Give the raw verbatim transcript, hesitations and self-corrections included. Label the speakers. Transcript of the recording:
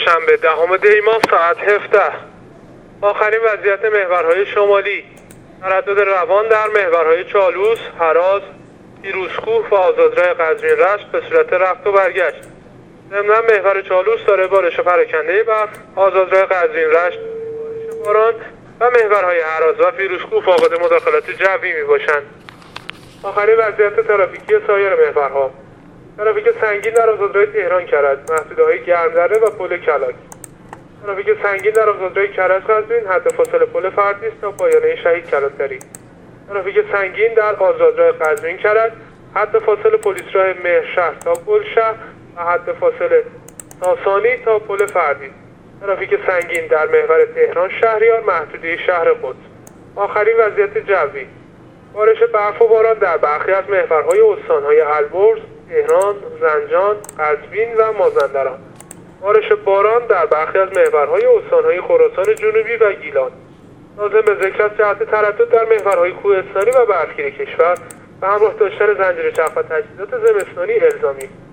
Speaker 1: دوشنبه دهم دی ماه ساعت هفده. آخرین وضعیت محورهای شمالی: تردد روان در محورهای چالوس، هراز، پیروزکوه و آزادراه قزوین رشت به صورت رفت و برگشت. ضمناً محور چالوس داره بارش پراکنده برف، آزادراه قزوین رشت بارش باران و محورهای هراز و پیروزکوه فاقد مداخلات جوی می باشند. آخرین وضعیت ترافیکی سایر محورها: ترافیک سنگین در آزادراه تهران کرج، محدوده‌های گرمدره و پل کلاک. ترافیک سنگین در آزادراه کرج قزوین، حد فاصله پل فردیس تا پایانه شهید کلانتری. ترافیک سنگین در آزادراه قزوین کرج، حد فاصله پلیس راه مهرشهر تا گلشهر و حد فاصله ساسانی تا پل فردیس. ترافیک سنگین در محور تهران شهریار، محدوده شهر قدس. آخرین وضعیت جوی: بارش برف و باران در برخی از محورهای استان‌های البرز، تهران، زنجان، قزوین و مازندران. بارش باران در برخی از محورهای استان‌های خراسان جنوبی و گیلان. لازم به ذکر است جهت تردد در محورهای کوهستانی و برفگیر کشور و همراه داشتن زنجیره چرخ و تجهیزات زمستانی الزامی